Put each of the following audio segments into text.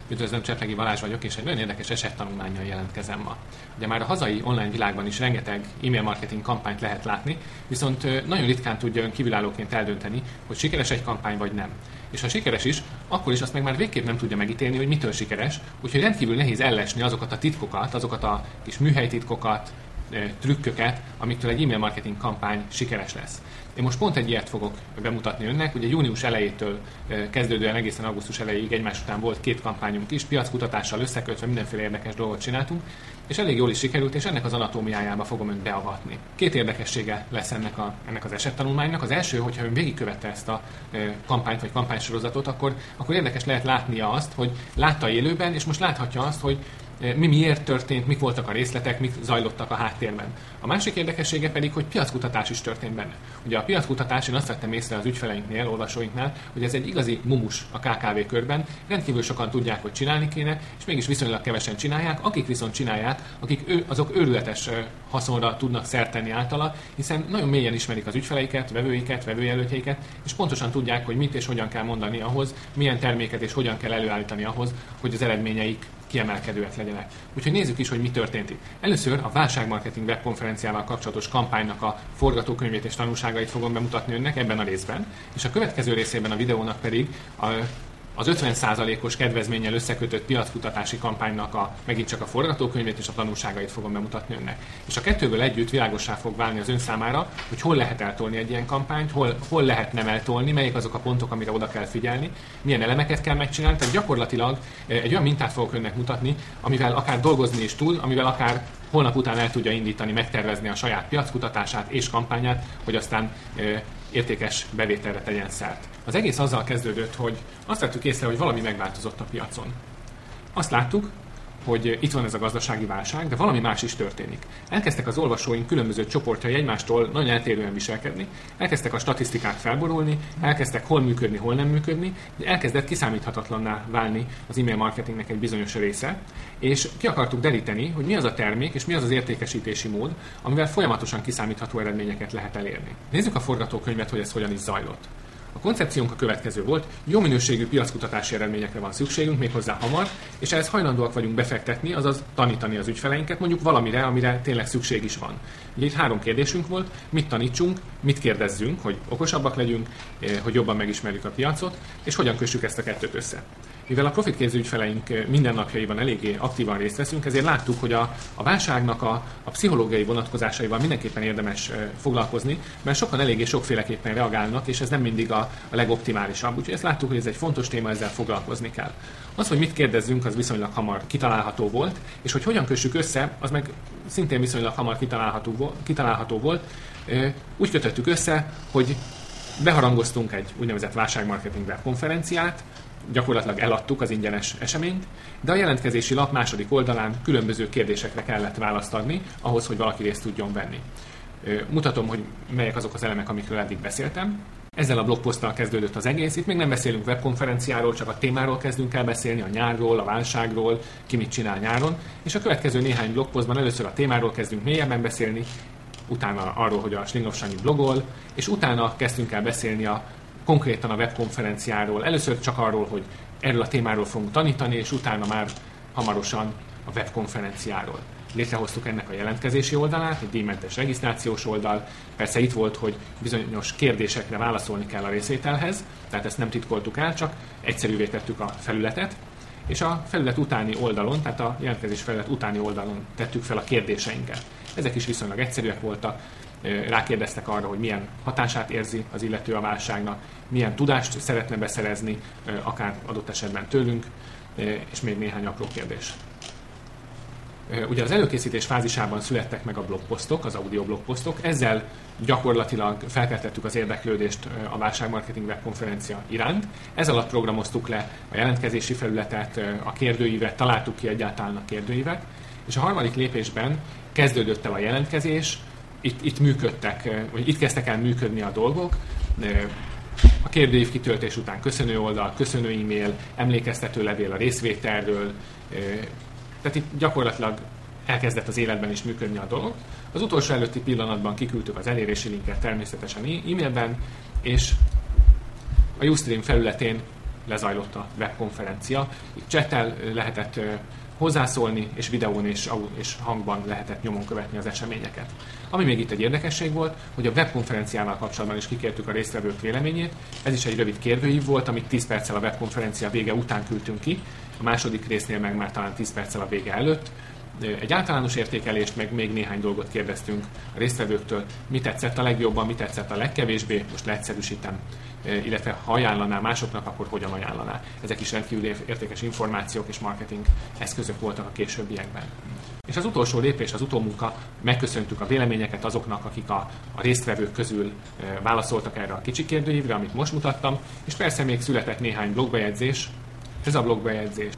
Üdvözlöm, Cseplegi Balázs vagyok, és egy nagyon érdekes esettanulmánnyal jelentkezem ma. Ugye már a hazai online világban is rengeteg e-mail marketing kampányt lehet látni, viszont nagyon ritkán tudja ön kívülállóként eldönteni, hogy sikeres egy kampány vagy nem. És ha sikeres is, akkor is azt meg már végképp nem tudja megítélni, hogy mitől sikeres, úgyhogy rendkívül nehéz ellesni azokat a titkokat, azokat a kis műhelytitkokat, trükköket, amiktől egy e-mail marketing kampány sikeres lesz. Én most pont egy ilyet fogok bemutatni önnek, ugye június elejétől kezdődően egészen augusztus elejéig egymás után volt 2 kampányunk is, piackutatással összekötve mindenféle érdekes dolgot csináltunk, és elég jól is sikerült, és ennek az anatómiájába fogom önt beavatni. 2 érdekessége lesz ennek az esettanulmánynak. Az első, hogyha ön végigkövette ezt a kampányt vagy kampánysorozatot, akkor érdekes lehet látnia azt, hogy látta élőben, és most láthatja azt, hogy miért történt, mik voltak a részletek, mik zajlottak a háttérben. A másik érdekessége pedig, hogy piackutatás is történt benne. Ugye a piackutatás, én azt vettem észre az ügyfeleinknél, olvasóinknál, hogy ez egy igazi mumus a KKV körben, rendkívül sokan tudják, hogy csinálni kéne, és mégis viszonylag kevesen csinálják, akik viszont csinálják, azok őrületes haszonra tudnak szert tenni általa, hiszen nagyon mélyen ismerik az ügyfeleiket, vevőiket, vevőjelöltjeiket, és pontosan tudják, hogy mit és hogyan kell mondani ahhoz, milyen terméket és hogyan kell előállítani ahhoz, hogy az eredményeik kiemelkedőek legyenek. Úgyhogy nézzük is, hogy mi történt itt. Először a válságmarketing webkonferenciával kapcsolatos kampánynak a forgatókönyvét és tanulságait fogom bemutatni önnek ebben a részben, és a következő részében a videónak pedig az 50%-os kedvezménnyel összekötött piackutatási kampánynak megint csak a forgatókönyvét és a tanulságait fogom bemutatni önnek. És a kettőből együtt világossá fog válni az ön számára, hogy hol lehet eltolni egy ilyen kampányt, hol lehet nem eltolni, melyik azok a pontok, amire oda kell figyelni, milyen elemeket kell megcsinálni. Tehát gyakorlatilag egy olyan mintát fogok önnek mutatni, amivel akár dolgozni is tud, amivel akár holnap után el tudja indítani, megtervezni a saját piackutatását és kampányát, hogy aztán értékes bevételre tegyen szert. Az egész azzal kezdődött, hogy azt vettük észre, hogy valami megváltozott a piacon. Azt láttuk, hogy itt van ez a gazdasági válság, de valami más is történik. Elkezdtek az olvasóink különböző csoportjai egymástól nagyon eltérően viselkedni, elkezdtek a statisztikák felborulni, elkezdtek hol működni, hol nem működni, elkezdett kiszámíthatatlanná válni az e-mail marketingnek egy bizonyos része, és ki akartuk deríteni, hogy mi az a termék és mi az az értékesítési mód, amivel folyamatosan kiszámítható eredményeket lehet elérni. Nézzük a forgatókönyvet, hogy ez hogyan is zajlott. A koncepciónk a következő volt, jó minőségű piackutatási eredményekre van szükségünk, méghozzá hamar, és ehhez hajlandóak vagyunk befektetni, azaz tanítani az ügyfeleinket, mondjuk valamire, amire tényleg szükség is van. Ugye itt 3 kérdésünk volt, mit tanítsunk, mit kérdezzünk, hogy okosabbak legyünk, hogy jobban megismerjük a piacot, és hogyan kössük ezt a kettőt össze. Mivel a profitképző ügyfeleink mindennapjaiban eléggé aktívan részt veszünk, ezért láttuk, hogy a válságnak a pszichológiai vonatkozásaival mindenképpen érdemes foglalkozni, mert sokan eléggé sokféleképpen reagálnak, és ez nem mindig a legoptimálisabb. Úgyhogy ezt láttuk, hogy ez egy fontos téma, ezzel foglalkozni kell. Az, hogy mit kérdezzünk, az viszonylag hamar kitalálható volt, és hogy hogyan kössük össze, az meg szintén viszonylag hamar kitalálható volt. Úgy kötöttük össze, hogy beharangoztunk egy úgynevezett válságmarketing webkonferenciát, gyakorlatilag eladtuk az ingyenes eseményt, de a jelentkezési lap második oldalán különböző kérdésekre kellett választ adni, ahhoz, hogy valaki részt tudjon venni. Mutatom, hogy melyek azok az elemek, amikről eddig beszéltem. Ezzel a blogposzttal kezdődött az egész. Itt még nem beszélünk webkonferenciáról, csak a témáról kezdünk el beszélni, a nyárról, a válságról, ki mit csinál nyáron, és a következő néhány blogposztban először a témáról kezdünk mélyebben beszélni, utána arról, hogy a Schlingoff Sanyi blogol, és utána kezdtünk el beszélni konkrétan a webkonferenciáról. Először csak arról, hogy erről a témáról fogunk tanítani, és utána már hamarosan a webkonferenciáról. Létrehoztuk ennek a jelentkezési oldalát, egy díjmentes regisztrációs oldal. Persze itt volt, hogy bizonyos kérdésekre válaszolni kell a részvételhez, tehát ezt nem titkoltuk el, csak egyszerűvé tettük a felületet, és a felület utáni oldalon, tehát a jelentkezés felület utáni oldalon tettük fel a kérdéseinket. Ezek is viszonylag egyszerűek voltak, rákérdeztek arra, hogy milyen hatását érzi az illető a válságnak, milyen tudást szeretne beszerezni, akár adott esetben tőlünk, és még néhány apró kérdés. Ugye az előkészítés fázisában születtek meg a blogposztok, az audio blogposztok, ezzel gyakorlatilag felkeltettük az érdeklődést a válságmarketing webkonferencia iránt. Ez alatt programoztuk le a jelentkezési felületet, a kérdőívet, találtuk ki egyáltalán a kérdőívet, és a harmadik lépésben kezdődött el a jelentkezés, itt kezdtek el működni a dolgok. A kérdőív kitöltés után köszönő oldal, köszönő e-mail, emlékeztető levél a részvételről, tehát itt gyakorlatilag elkezdett az életben is működni a dolog. Az utolsó előtti pillanatban kiküldtük az elérési linket természetesen e-mailben, és a Ustream felületén lezajlott a webkonferencia. Chattel lehetett hozzászólni, és videón és hangban lehetett nyomon követni az eseményeket. Ami még itt egy érdekesség volt, hogy a webkonferenciával kapcsolatban is kikértük a résztvevők véleményét. Ez is egy rövid kérdőív volt, amit 10 perccel a webkonferencia vége után küldtünk ki, a második résznél meg már talán 10 perccel a vége előtt. Egy általános értékelést, meg még néhány dolgot kérdeztünk a résztvevőktől, mi tetszett a legjobban, mi tetszett a legkevésbé, most leegyszerűsítem, illetve ha ajánlaná másoknak, akkor hogyan ajánlaná. Ezek is rendkívül értékes információk és marketing eszközök voltak a későbbiekben. És az utolsó lépés, az utómunka, megköszöntük a véleményeket azoknak, akik a résztvevők közül válaszoltak erre a kicsi kérdőívre, amit most mutattam, és persze még született néhány blogbejegyzés. Ez a blogbejegyzés,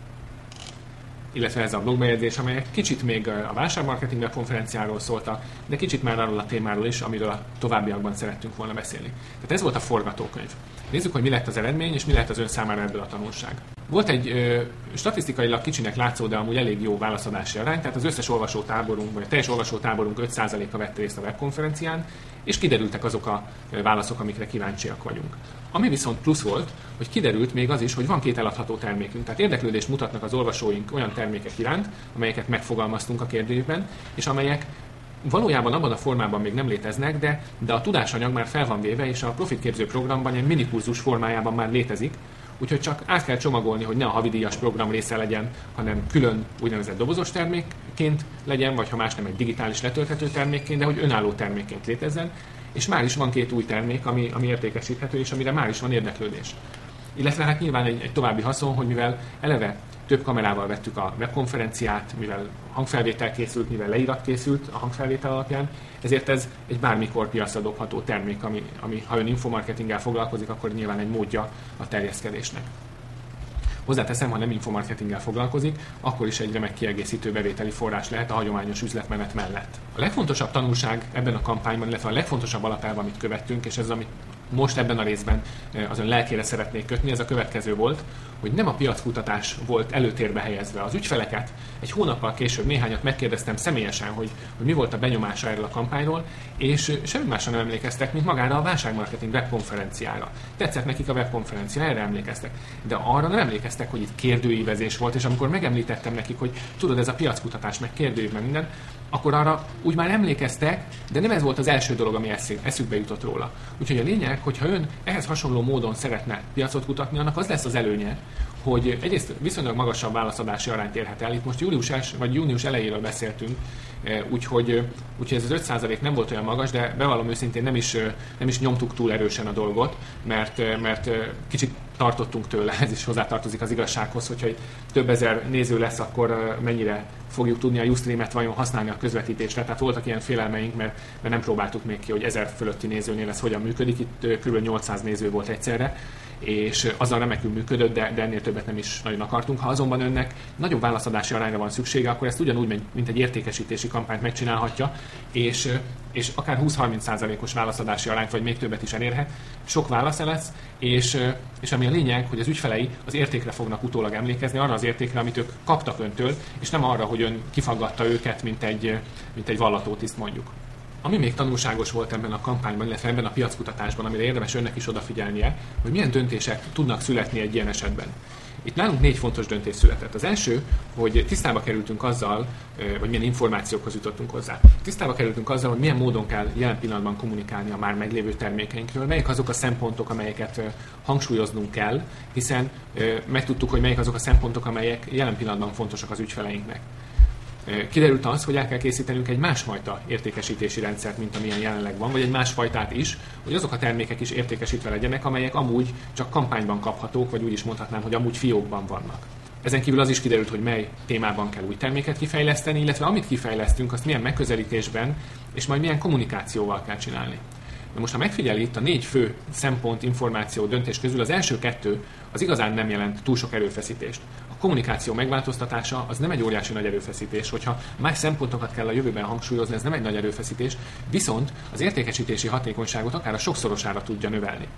illetve ez a blogbejegyzés, amelyek kicsit még a válságmarketing webkonferenciáról szóltak, de kicsit már arról a témáról is, amiről a továbbiakban szerettünk volna beszélni. Tehát ez volt a forgatókönyv. Nézzük, hogy mi lett az eredmény, és mi lett az ön számára ebből a tanulság. Volt egy statisztikailag kicsinek látszó, de amúgy elég jó válaszadási arány, tehát az összes olvasótáborunk, vagy a teljes olvasótáborunk 5%-a vett részt a webkonferencián, és kiderültek azok a válaszok, amikre kíváncsiak vagyunk. Ami viszont plusz volt, hogy kiderült még az is, hogy van 2 eladható termékünk. Tehát érdeklődést mutatnak az olvasóink olyan termékek iránt, amelyeket megfogalmaztunk a kérdőívben, és amelyek valójában abban a formában még nem léteznek, de a tudásanyag már fel van véve, és a profitképző programban egy minikurzus formájában már létezik, úgyhogy csak át kell csomagolni, hogy ne a havidíjas program része legyen, hanem külön úgynevezett dobozos termékként legyen, vagy ha más nem egy digitális letölthető termékként, de hogy önálló termékként létezzen, és már is van 2 új termék, ami értékesíthető, és amire már is van érdeklődés. Illetve hát nyilván egy további haszon, hogy mivel eleve több kamerával vettük a webkonferenciát, mivel hangfelvétel készült, mivel leírat készült a hangfelvétel alapján, ezért ez egy bármikor piacra dobható termék, ami ha ön infomarketinggel foglalkozik, akkor nyilván egy módja a terjeszkedésnek. Hozzáteszem, ha nem infomarketinggel foglalkozik, akkor is egy remek kiegészítő bevételi forrás lehet a hagyományos üzletmenet mellett. A legfontosabb tanulság ebben a kampányban, illetve a legfontosabb alapelv, amit követtünk, és ez amit most ebben a részben az ön lelkére szeretnék kötni, ez a következő volt, hogy nem a piackutatás volt előtérbe helyezve. Az ügyfeleket egy hónappal később néhányat megkérdeztem személyesen, hogy mi volt a benyomása erről a kampányról, és semmi másra nem emlékeztek, mint magára a válságmarketing webkonferenciára. Tetszett nekik a webkonferencia, erre emlékeztek. De arra nem emlékeztek, hogy itt kérdőívezés volt, és amikor megemlítettem nekik, hogy tudod, ez a piackutatás, meg kérdőív, meg minden, akkor arra úgy már emlékeztek, de nem ez volt az első dolog, ami eszükbe jutott róla. Úgyhogy a lényeg, hogyha ön ehhez hasonló módon szeretne piacot kutatni, annak az lesz az előnye, hogy egyrészt viszonylag magasabb válaszadási arányt érhet el. Itt most június elejéről beszéltünk, úgyhogy ez az 5% nem volt olyan magas, de bevallom őszintén nem is nyomtuk túl erősen a dolgot, mert kicsit tartottunk tőle, ez is hozzátartozik az igazsághoz, hogyha több ezer néző lesz, akkor mennyire fogjuk tudni a Ustream-et vajon használni a közvetítésre. Tehát voltak ilyen félelmeink, mert nem próbáltuk még ki, hogy 1000 fölötti nézőnél ez hogyan működik. Itt kb. 800 néző volt egyszerre, és azzal remekül működött, de ennél többet nem is nagyon akartunk. Ha azonban önnek nagyobb válaszadási arányra van szüksége, akkor ezt ugyanúgy, mint egy értékesítési kampányt megcsinálhatja, és akár 20-30%-os válaszadási arányt, vagy még többet is elérhet. Sok válasza lesz, és ami a lényeg, hogy az ügyfelei az értékre fognak utólag emlékezni, arra az értékre, amit ők kaptak öntől, és nem arra, hogy ön kifaggatta őket, mint egy vallatótiszt mondjuk. Ami még tanulságos volt ebben a kampányban, illetve ebben a piackutatásban, amire érdemes önnek is odafigyelnie, hogy milyen döntések tudnak születni egy ilyen esetben. Itt nálunk 4 fontos döntés született. Az első, hogy tisztába kerültünk azzal, vagy milyen információkhoz jutottunk hozzá. Tisztába kerültünk azzal, hogy milyen módon kell jelen pillanatban kommunikálni a már meglévő termékeinkről, melyek azok a szempontok, amelyeket hangsúlyoznunk kell, hiszen megtudtuk, hogy melyek azok a szempontok, amelyek jelen pillanatban fontosak az ügyfeleinknek. Kiderült az, hogy el kell készítenünk egy másfajta értékesítési rendszert, mint amilyen jelenleg van, vagy egy másfajtát is, hogy azok a termékek is értékesítve legyenek, amelyek amúgy csak kampányban kaphatók, vagy úgy is mondhatnám, hogy amúgy fiókban vannak. Ezen kívül az is kiderült, hogy mely témában kell új terméket kifejleszteni, illetve amit kifejlesztünk, azt milyen megközelítésben és majd milyen kommunikációval kell csinálni. Na most, ha megfigyeli, itt a 4 fő szempont, információ, döntés közül az első 2 az igazán nem jelent túl sok erőfeszítést. A kommunikáció megváltoztatása az nem egy óriási nagy erőfeszítés, hogyha más szempontokat kell a jövőben hangsúlyozni, ez nem egy nagy erőfeszítés, viszont az értékesítési hatékonyságot akár a sokszorosára tudja növelni.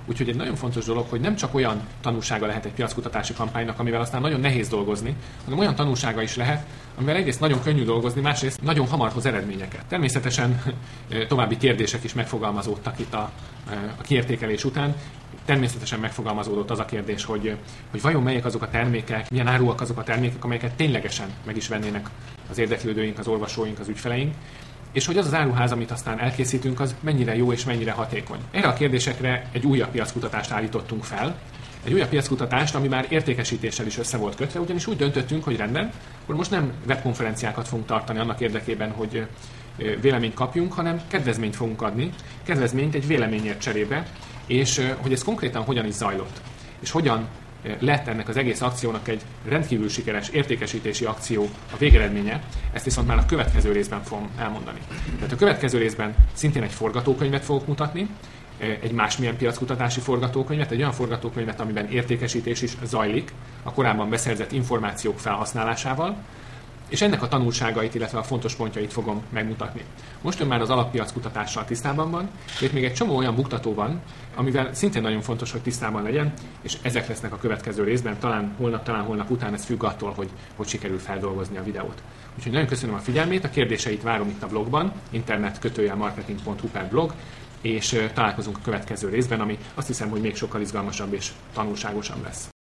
Úgyhogy egy nagyon fontos dolog, hogy nem csak olyan tanulsága lehet egy piackutatási kampánynak, amivel aztán nagyon nehéz dolgozni, hanem olyan tanulsága is lehet, amivel egyrészt nagyon könnyű dolgozni, másrészt nagyon hamar hoz eredményeket. Természetesen további kérdések is megfogalmazódtak itt a kiértékelés után. Természetesen megfogalmazódott az a kérdés, hogy vajon melyek azok a termékek, milyen áruak azok a termékek, amelyeket ténylegesen meg is vennének az érdeklődőink, az olvasóink, az ügyfeleink, és hogy az az áruház, amit aztán elkészítünk, az mennyire jó és mennyire hatékony. Erre a kérdésekre egy újabb piackutatást állítottunk fel, egy újabb piackutatást, ami már értékesítéssel is össze volt kötve, ugyanis úgy döntöttünk, hogy rendben, akkor most nem webkonferenciákat fogunk tartani annak érdekében, hogy véleményt kapjunk, hanem kedvezményt fogunk adni, kedvezményt egy véleményért cserébe, és hogy ez konkrétan hogyan is zajlott, és hogyan lett ennek az egész akciónak egy rendkívül sikeres értékesítési akció a végeredménye, ezt viszont már a következő részben fogom elmondani. Tehát a következő részben szintén egy forgatókönyvet fogok mutatni, egy másmilyen piackutatási forgatókönyvet, egy olyan forgatókönyvet, amiben értékesítés is zajlik a korábban beszerzett információk felhasználásával, és ennek a tanulságait, illetve a fontos pontjait fogom megmutatni. Most ön már az alappiackutatással tisztában van, de itt még egy csomó olyan buktató van, amivel szintén nagyon fontos, hogy tisztában legyen, és ezek lesznek a következő részben, talán holnap után, ez függ attól, hogy sikerül feldolgozni a videót. Úgyhogy nagyon köszönöm a figyelmét, a kérdéseit várom itt a blogban, internet-marketing.hu/blog, és találkozunk a következő részben, ami azt hiszem, hogy még sokkal izgalmasabb és tanulságosabb lesz.